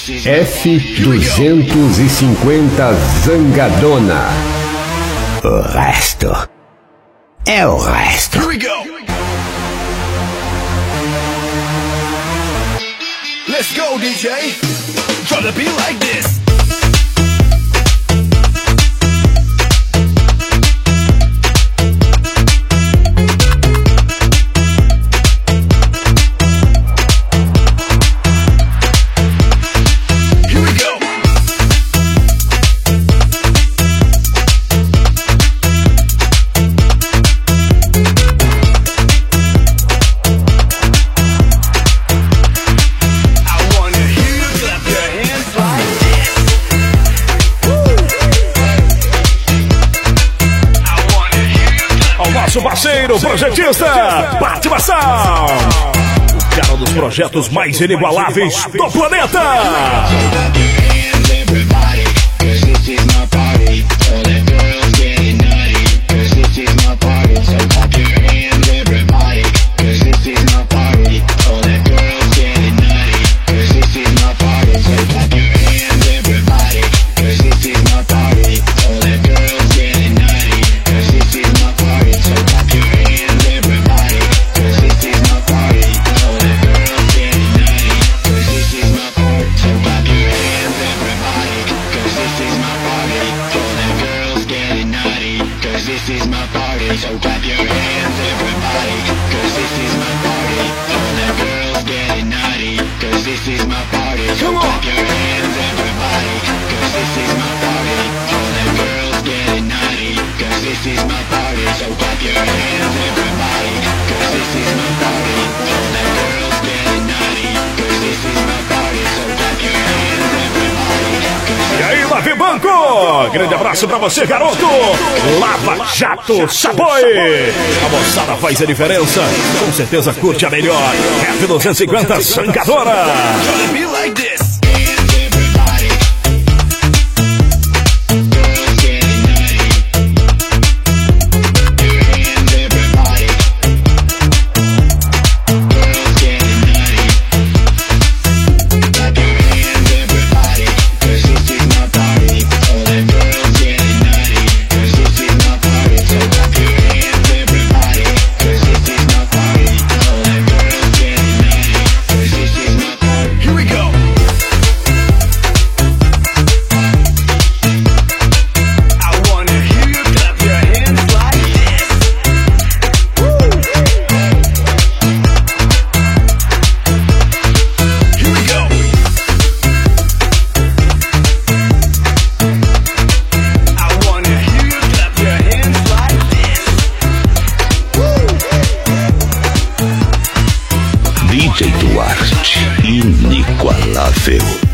F250 Zangadona. O resto é o resto. Here we go. Let's go, DJ. Try to be like this. Parceiro, projetista, participação. O cara dos projetos mais inigualáveis do planeta. Grande abraço pra você, garoto. Lava Jato Sapoi. A moçada faz a diferença. Com certeza curte a melhor. F250 Zangadona. DJ Duarte, inigualável.